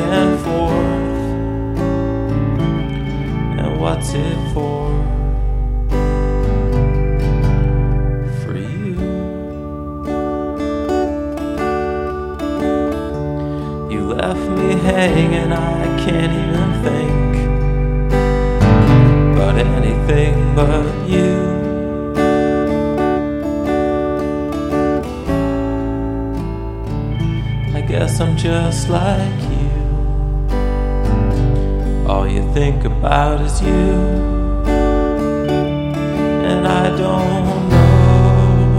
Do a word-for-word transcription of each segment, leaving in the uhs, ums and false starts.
and forth. And what's it for? For you. You left me hanging, I can't even think about anything but you. I guess I'm just like you. All you think about is you, and I don't know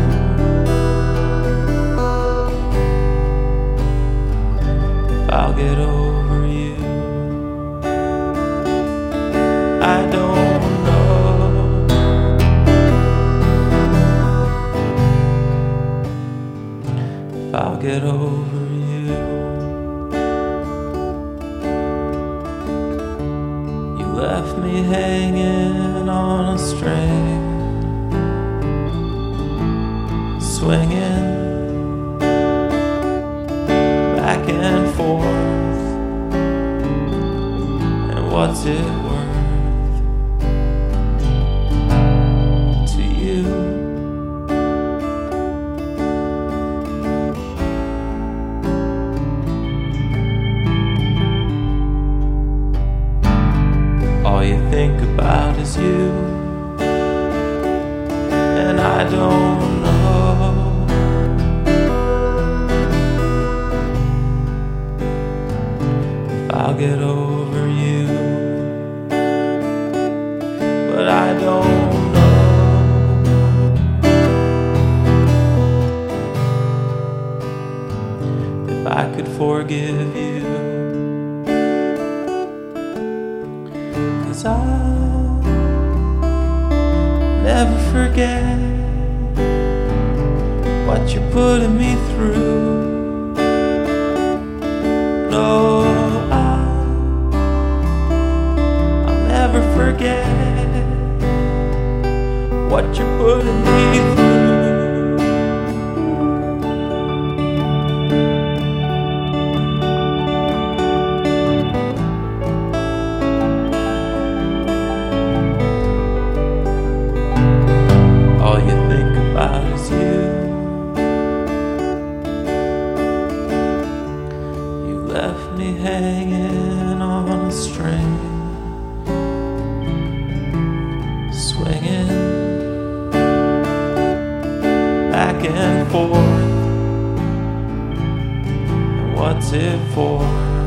if I'll get over you. I don't know if I'll get over you. You left me hanging on a string, swinging back and forth. And what's it worth to you? All you think about is you, and I don't know if I'll get over you, but I don't know if I could forgive you. 'Cause I'll never forget what you're putting me through. No, I'll, I'll never forget what you're putting me through. All you think about is you. You left me hanging on a string, swinging back and forth. And what's it for?